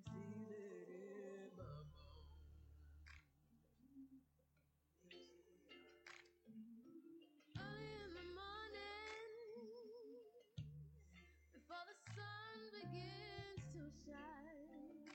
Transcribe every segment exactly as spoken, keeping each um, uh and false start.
Feel it in my bones. Early in the morning, before the sun begins to shine,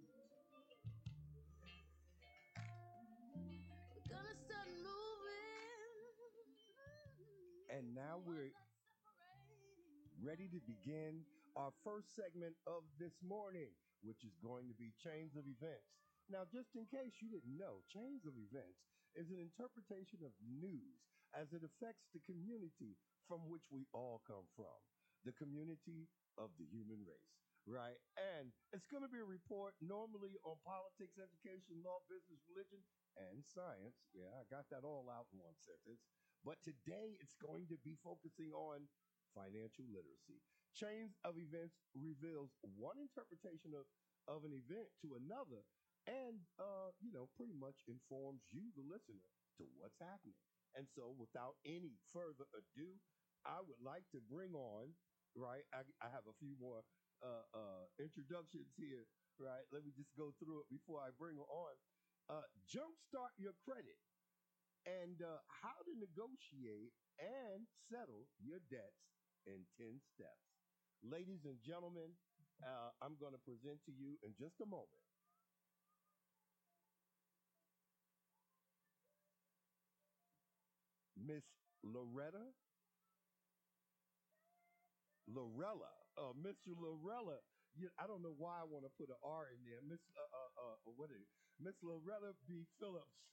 we're gonna start moving. And now we're ready to begin our first segment of this morning, which is going to be Chains of Events. Now, just in case you didn't know, Chains of Events is an interpretation of news as it affects the community from which we all come from, the community of the human race, right? And it's going to be a report normally on politics, education, law, business, religion, and science. Yeah, I got that all out in one sentence. But today it's going to be focusing on financial literacy. Chains of Events reveals one interpretation of, of an event to another and, uh, you know, pretty much informs you, the listener, to what's happening. And so, without any further ado, I would like to bring on, right? I, I have a few more uh, uh, introductions here, right? Let me just go through it before I bring her on. Uh, jumpstart your credit and uh, how to negotiate and settle your debts in ten steps. Ladies and gentlemen, uh, I'm going to present to you in just a moment Miss Loretta, Lorella, uh, Mister Lorella. You, I don't know why I want to put an R in there. Miss, uh, uh, uh, what is it? Miss Loretta B. Phillips.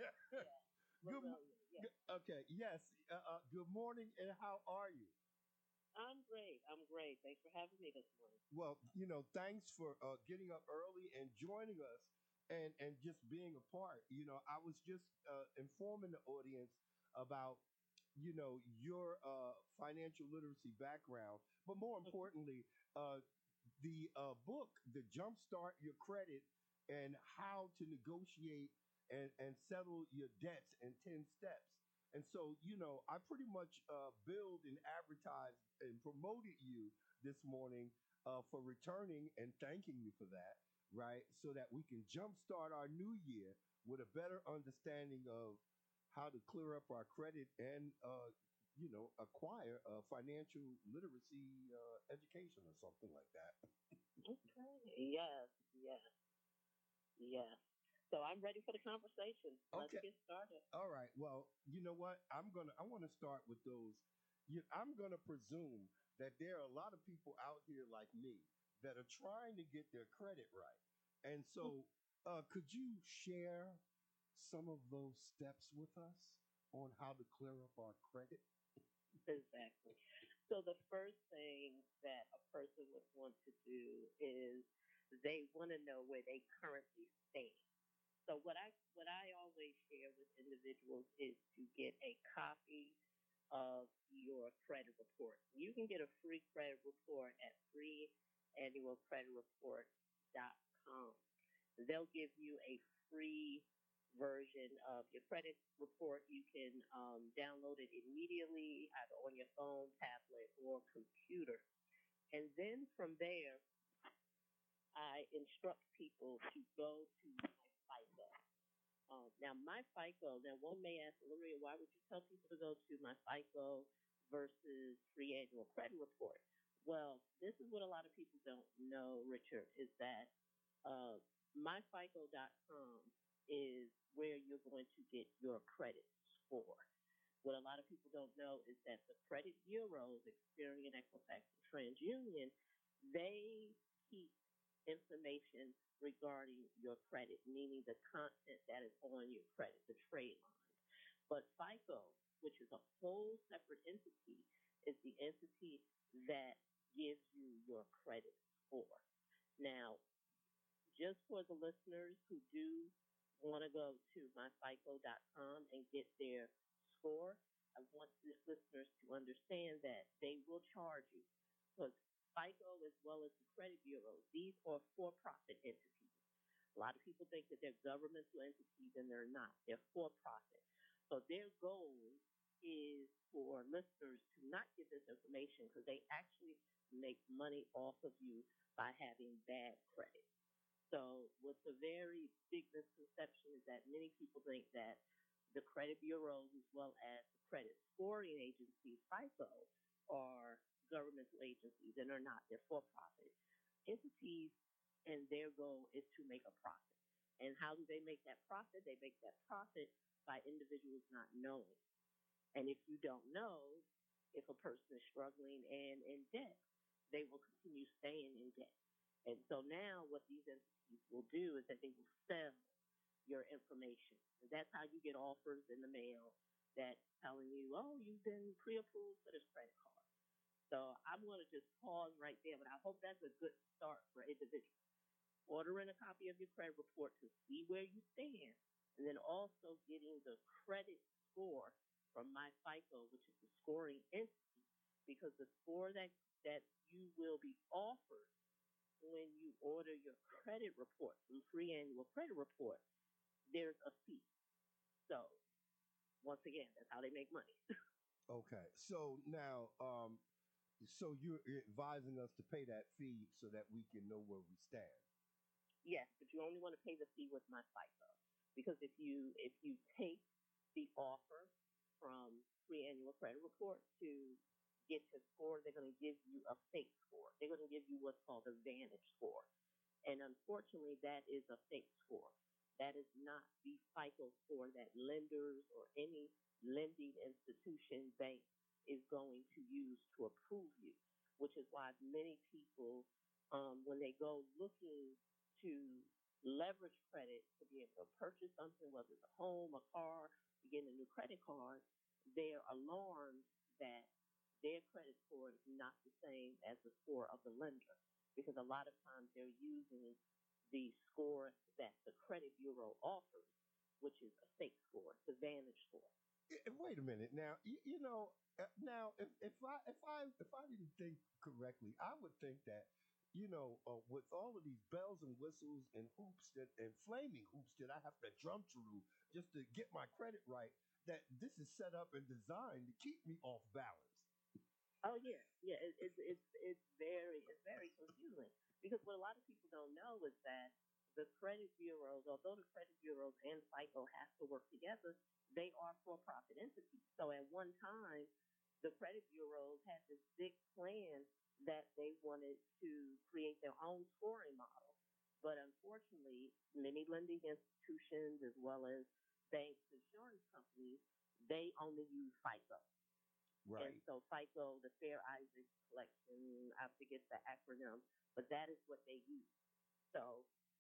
Good, mo- Lorellia, yes. g- okay, yes. Uh, uh, good morning, and how are you? I'm great. I'm great. Thanks for having me this morning. Well, you know, thanks for uh, getting up early and joining us and and just being a part. You know, I was just uh, informing the audience about you know your uh, financial literacy background, but more importantly, uh, the uh, book, the Jumpstart Your Credit and How to Negotiate and and Settle Your Debts in ten Steps. And so, you know, I pretty much uh, build and advertise and promoted you this morning uh, for returning and thanking you for that, right? So that we can jumpstart our new year with a better understanding of how to clear up our credit and, uh, you know, acquire a financial literacy uh, education or something like that. Okay. Yes, yes, yes. So I'm ready for the conversation. Let's Okay. get started. All right. Well, you know what? I'm gonna. I want to start with those. You, I'm gonna presume that there are a lot of people out here like me that are trying to get their credit right, and so uh, could you share some of those steps with us on how to clear up our credit? Exactly. So the first thing that a person would want to do is they want to know where they currently stand. So what I what I always share with individuals is to get a copy of your credit report. You can get a free credit report at free annual credit report dot com. They'll give you a free version of your credit report. You can um, download it immediately, either on your phone, tablet, or computer. And then from there, I instruct people to go to my FICO. Um, now, my FICO, now one may ask, Maria, why would you tell people to go to my FICO versus free annual credit report? Well, this is what a lot of people don't know, Richard, is that uh, my fico dot com is where you're going to get your credit score. What a lot of people don't know is that the credit bureaus, Experian, Equifax, and TransUnion, they keep information regarding your credit, meaning the content that is on your credit, the trade lines. But FICO, which is a whole separate entity, is the entity that gives you your credit score. Now, just for the listeners who do want to go to my fico dot com and get their score, I want the listeners to understand that they will charge you because FICO, as well as the credit bureaus, these are for-profit entities. A lot of people think that they're governmental entities, and they're not. They're for-profit. So their goal is for listeners to not get this information because they actually make money off of you by having bad credit. So, what's a very big misconception is that many people think that the credit bureaus, as well as the credit scoring agencies, FICO, are governmental agencies and are not. They're for profit entities, and their goal is to make a profit. And how do they make that profit? They make that profit by individuals not knowing. And if you don't know, if a person is struggling and in debt, they will continue staying in debt. And so now what these entities will do is that they will sell your information. And that's how you get offers in the mail that telling you, oh, you've been pre-approved for this credit card. So I'm going to just pause right there, but I hope that's a good start for individuals. Ordering a copy of your credit report to see where you stand, and then also getting the credit score from my FICO, which is the scoring entity, because the score that that you will be offered when you order your credit report, from free annual credit report, there's a fee. So once again, that's how they make money. Okay. So now, um, so you're advising us to pay that fee so that we can know where we stand. Yes, but you only want to pay the fee with my FICO, because if you if you take the offer from free annual credit report to get your score, they're going to give you a fake score. They're going to give you what's called a Vantage score, and unfortunately, that is a fake score. That is not the FICO score that lenders or any lending institution bank is going to use to approve you, which is why many people, um, when they go looking to leverage credit to be able to purchase something, whether it's a home, a car, to get a new credit card, they're alarmed that their credit score is not the same as the score of the lender, because a lot of times they're using the score that the credit bureau offers, which is a fake score, the Vantage score. Eh, Wait a minute now. You, you know, uh, now if, if I if I if I didn't think correctly, I would think that you know uh, with all of these bells and whistles and hoops that and flaming hoops that I have to jump through just to get my credit right, that this is set up and designed to keep me off balance. Oh yeah, yeah. It, it's it's it's very it's very confusing, because what a lot of people don't know is that the credit bureaus, although the credit bureaus and FICO have to work together, they are for-profit entities. So at one time, the credit bureaus had this big plan that they wanted to create their own scoring model, but unfortunately, many lending institutions as well as banks, insurance companies, they only use FICO. And Right. so FICO, the Fair Isaac collection, I forget the acronym, but that is what they use. So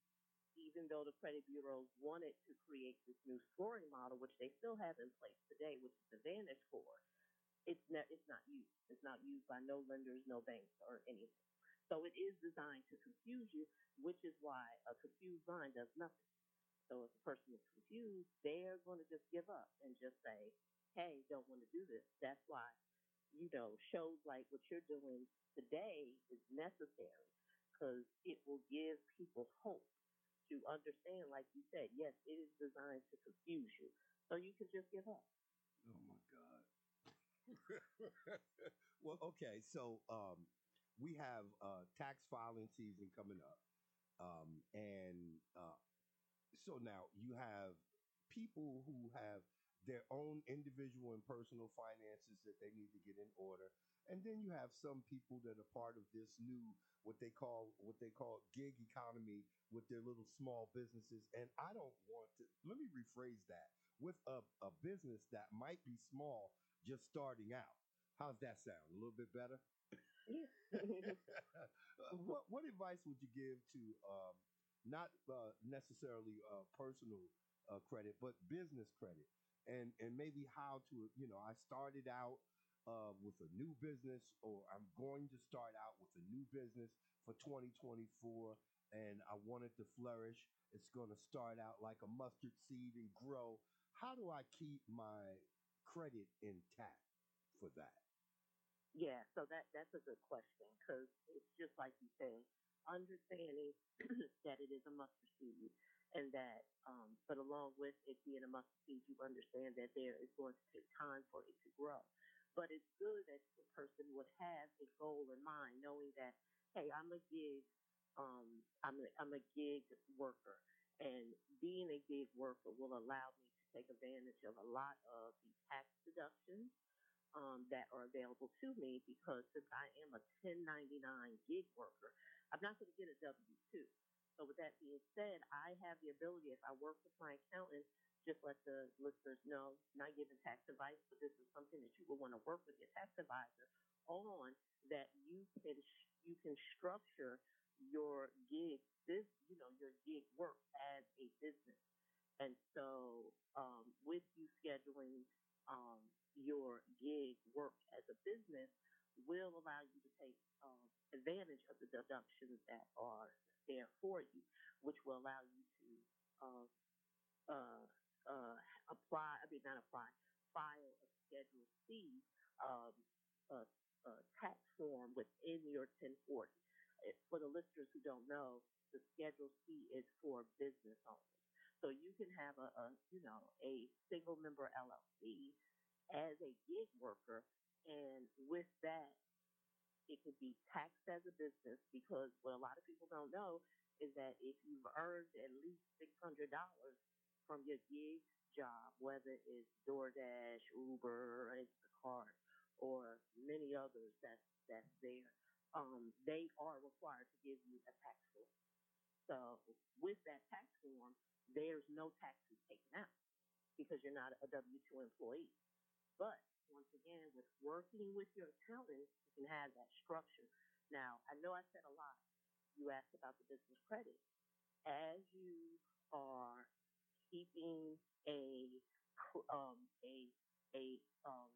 even though the credit bureaus wanted to create this new scoring model, which they still have in place today, which is the Vantage score, it's not it's not used. It's not used by no lenders, no banks, or anything. So it is designed to confuse you, which is why a confused mind does nothing. So if a person is confused, they're going to just give up and just say, hey, don't want to do this. That's why, you know, shows like what you're doing today is necessary, because it will give people hope to understand, like you said, yes, it is designed to confuse you. So you can just give up. Oh my God. Well, okay. So um, we have uh, tax filing season coming up, um, and uh, so now you have people who have their own individual and personal finances that they need to get in order, and then you have some people that are part of this new what they call what they call gig economy with their little small businesses. And I don't want to, let me rephrase that, with a, a business that might be small, just starting out. How's that sound? A little bit better? Yeah. Uh, what what advice would you give to um, not uh, necessarily uh, personal uh, credit, but business credit, and and maybe how to, you know, I started out uh, with a new business, or I'm going to start out with a new business for twenty twenty-four, and I want it to flourish. It's going to start out like a mustard seed and grow. How do I keep my credit intact for that? Yeah, so that that's a good question, because it's just like you said, understanding that it is a mustard seed, and that, um, but along with it being a mustard seed, you understand that there is going to take time for it to grow. But it's good that the person would have a goal in mind, knowing that, hey, I'm gonna give um, I'm a, I'm a gig worker, and being a gig worker will allow me to take advantage of a lot of the tax deductions um, that are available to me because since I am a ten ninety-nine gig worker, I'm not going to get a W two. So with that being said, I have the ability, if I work with my accountant, just let the listeners know, not giving tax advice, but this is something that you will want to work with your tax advisor on, that you can you can structure your gig this you know your gig work as a business. And so, um, with you scheduling um, your gig work as a business, will allow you to take um, advantage of the deductions that are there for you, which will allow you to uh, uh, uh, apply. I mean, not apply. File a Schedule C um, uh, uh, tax form within your ten forty. For the listeners who don't know, the Schedule C is for business owners. So you can have a, a you know a single member L L C as a gig worker, and with that, it could be taxed as a business because what a lot of people don't know is that if you've earned at least six hundred dollars from your gig job, whether it's DoorDash, Uber, or Instacart, or many others that's that's there, um, they are required to give you a tax form. So with that tax form, there's no taxes taken out because you're not a W two employee. But once again, with working with your accountant, you can have that structure. Now, I know I said a lot. You asked about the business credit. As you are keeping a um, a a um,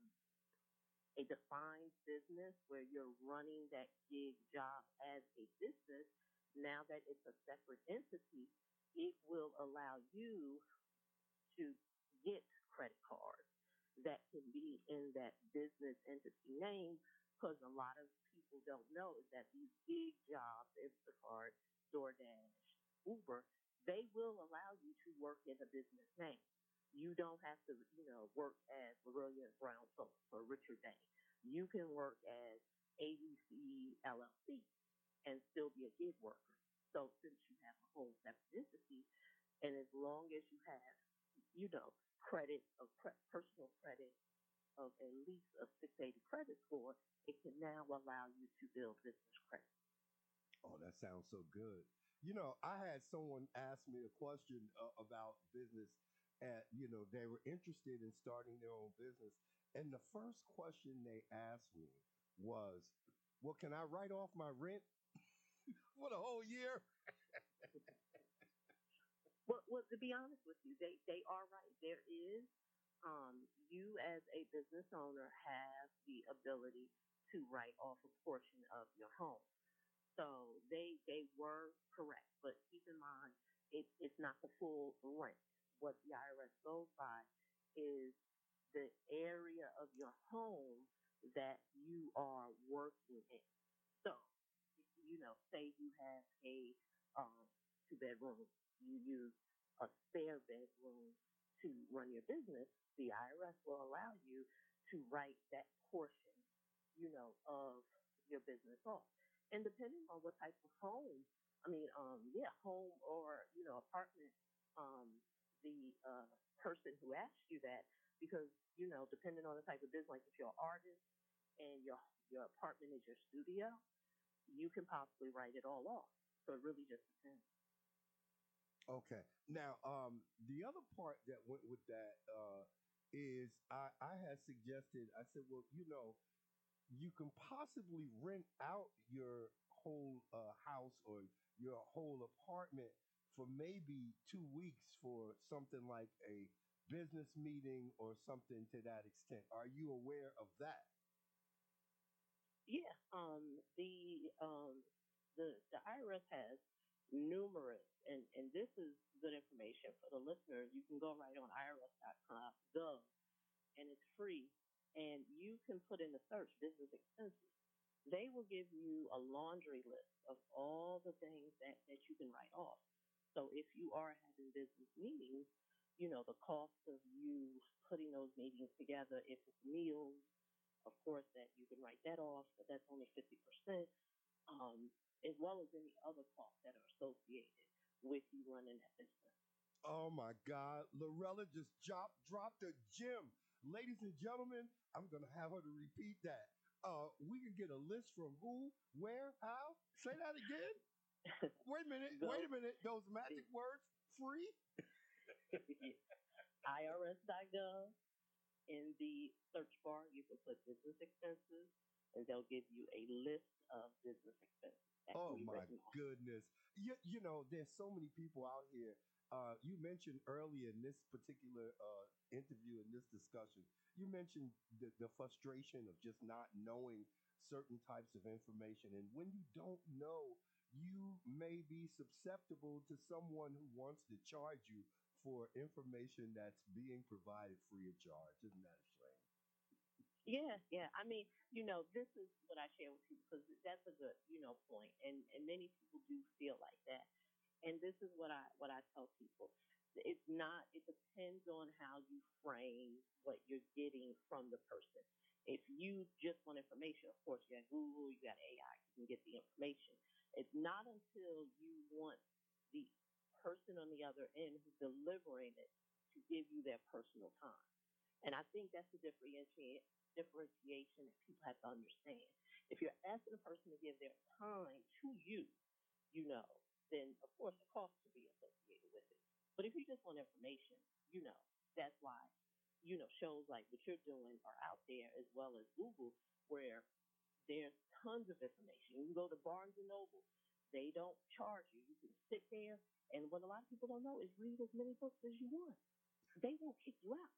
a defined business where you're running that gig job as a business, now that it's a separate entity, it will allow you to get credit cards that can be in that business entity name because a lot of people don't know is that these gig jobs, Instacart, DoorDash, Uber, they will allow you to work in a business name. You don't have to, you know, work as Lorelia Brown Phillips or Richard Day. You can work as A B C L L C and still be a gig worker. So since you have a whole separate entity, and as long as you have, you know, credit of cre- personal credit of at least a six eighty credit score, it can now allow you to build business credit. Oh, that sounds so good. You know, I had someone ask me a question uh, about business, and you know, they were interested in starting their own business, and the first question they asked me was, "Well, can I write off my rent for the whole year?" Well, well, to be honest with you, they they are right. There is, um, you as a business owner have the ability to write off a portion of your home. So they they were correct, but keep in mind it, it's not the full rent. What the I R S goes by is the area of your home that you are working in. So, you know, say you have a um, two bedroom, you use a spare bedroom to run your business, the I R S will allow you to write that portion, you know, of your business off. And depending on what type of home, I mean, um, yeah, home or, you know, apartment, um, the uh, person who asked you that, because, you know, depending on the type of business, like if you're an artist and your your apartment is your studio, you can possibly write it all off. So it really just depends. Okay. Now, um, the other part that went with that uh, is I, I had suggested, I said, well, you know, you can possibly rent out your whole uh, house or your whole apartment for maybe two weeks for something like a business meeting or something to that extent. Are you aware of that? Yeah, um, the um, the the I R S has numerous, and and this is good information for the listeners. You can go right on I R S dot gov, and it's free, and you can put in the search business expenses. They will give you a laundry list of all the things that that you can write off. So if you are having business meetings, you know the cost of you putting those meetings together. If it's meals, of course, that you can write that off, but that's only fifty percent. Um, as well as any other costs that are associated with you running that business. Oh my God, Lorella just dropped dropped a gem. Ladies and gentlemen, I'm gonna have her to repeat that. Uh, we can get a list from who, where, how. Say that again. Wait a minute. Wait Go a minute. Those magic words, free. I R S dot gov. In the search bar, you can put business expenses, and they'll give you a list of business expenses that Oh can be my written off. goodness. You, you know, there's so many people out here. Uh, you mentioned earlier in this particular uh, interview, in this discussion, you mentioned the, the frustration of just not knowing certain types of information. And when you don't know, you may be susceptible to someone who wants to charge you for information that's being provided free of charge. Isn't that a shame? Yeah, yeah. I mean, you know, this is what I share with people because that's a good, you know, point. And and many people do feel like that. And this is what I what I tell people. It's not. It depends on how you frame what you're getting from the person. If you just want information, of course, you got Google, you got A I, you can get the information. It's not until you want the person on the other end who's delivering it to give you their personal time. And I think that's the differentiate, differentiation that people have to understand. If you're asking a person to give their time to you, you know, then of course the cost will be associated with it. But if you just want information, you know, that's why, you know, shows like what you're doing are out there as well as Google, where there's tons of information. You can go to Barnes and Noble. They don't charge you. You can sit there, and what a lot of people don't know is read as many books as you want. They won't kick you out.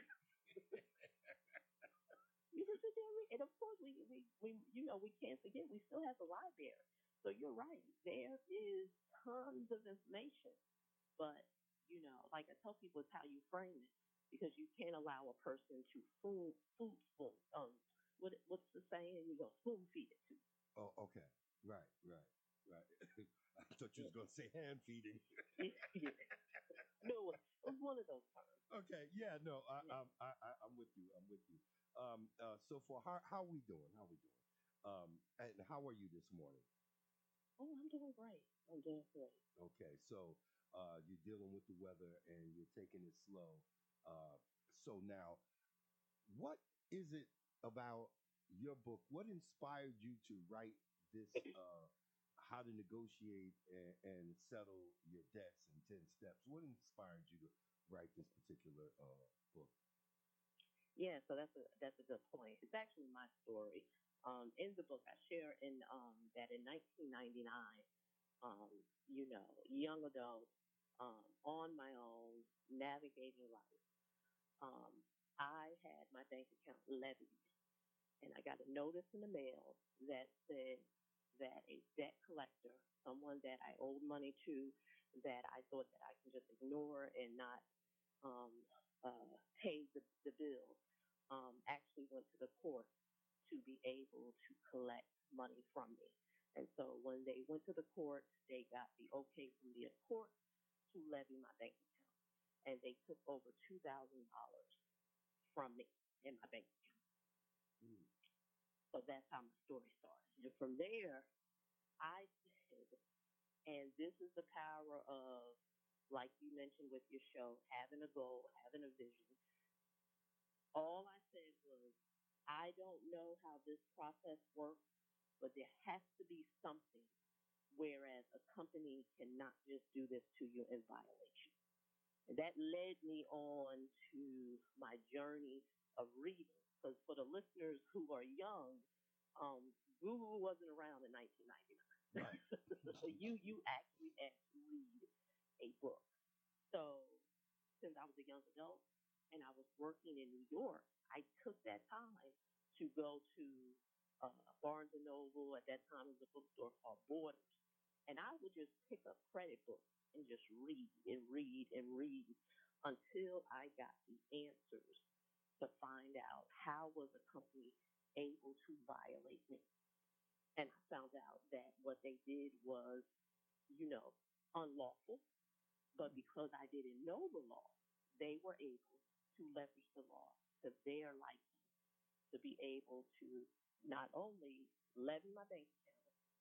You can sit there and read. And of course, we, we, we, you know, we can't forget we still have the library. So you're right. There is tons of information. But, you know, like I tell people, it's how you frame it. Because you can't allow a person to food, food spoon. Um, what, what's the saying? You go spoon feed it to. Oh, okay. Right, right, right. I thought you was gonna say hand feeding. Yeah. No, it was one of those terms. Okay, yeah, no, I, Yeah. I'm, I, I, I'm with you. I'm with you. Um, uh, so for how, how we doing? How we doing? Um, and how are you this morning? Oh, I'm doing great. I'm doing great. Okay, so uh, you're dealing with the weather and you're taking it slow. Uh, so now, what is it about your book? What inspired you to write this? Uh, how to negotiate and, and settle your debts in ten steps. What inspired you to write this particular uh, book? Yeah, so that's a that's a good point. It's actually my story. Um, in the book, I share in um, that in nineteen ninety-nine, um, you know, young adult, um, on my own, navigating life. Um, I had my bank account levied, and I got a notice in the mail that said that a debt collector, someone that I owed money to, that I thought that I can just ignore and not um, uh, pay the, the bill, um, actually went to the court to be able to collect money from me. And so when they went to the court, they got the okay from the court to levy my bank account. And they took over two thousand dollars from me in my bank account. Mm. So that's how my story started. And from there, I said, and this is the power of, like you mentioned with your show, having a goal, having a vision. All I said was, I don't know how this process works, but there has to be something, whereas a company cannot just do this to you in violation. And that led me on to my journey of reading. Because for the listeners who are young, um, Google wasn't around in nineteen ninety-nine. Right. So you you actually had to read a book. So since I was a young adult and I was working in New York, I took that time to go to uh, Barnes and Noble. At that time, it was a bookstore called Borders, and I would just pick up credit books and just read and read and read until I got the answers to find out how was a company able to violate me. And I found out that what they did was, you know, unlawful. But because I didn't know the law, they were able to leverage the law to their liking to be able to not only levy my bank account,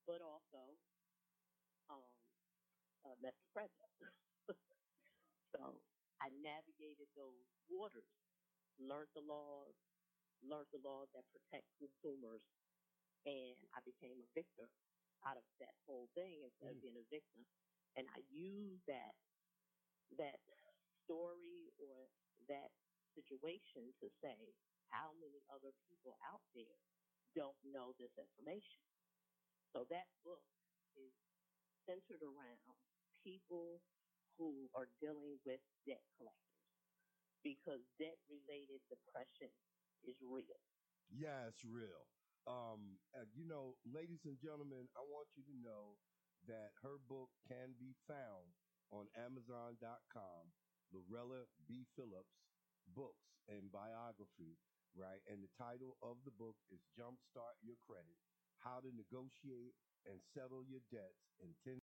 but also um, uh, met the president. So I navigated those waters, learned the laws, learned the laws that protect consumers, and I became a victor out of that whole thing instead of Mm. being a victim. And I use that that story or that situation to say how many other people out there don't know this information. So that book is centered around people who are dealing with debt collectors because debt related depression is real. Yeah, it's real. Um, uh, you know, ladies and gentlemen, I want you to know that her book can be found on Amazon dot com. Lorella B. Phillips books and biography, right? And the title of the book is Jumpstart Your Credit: How to Negotiate and Settle Your Debts in ten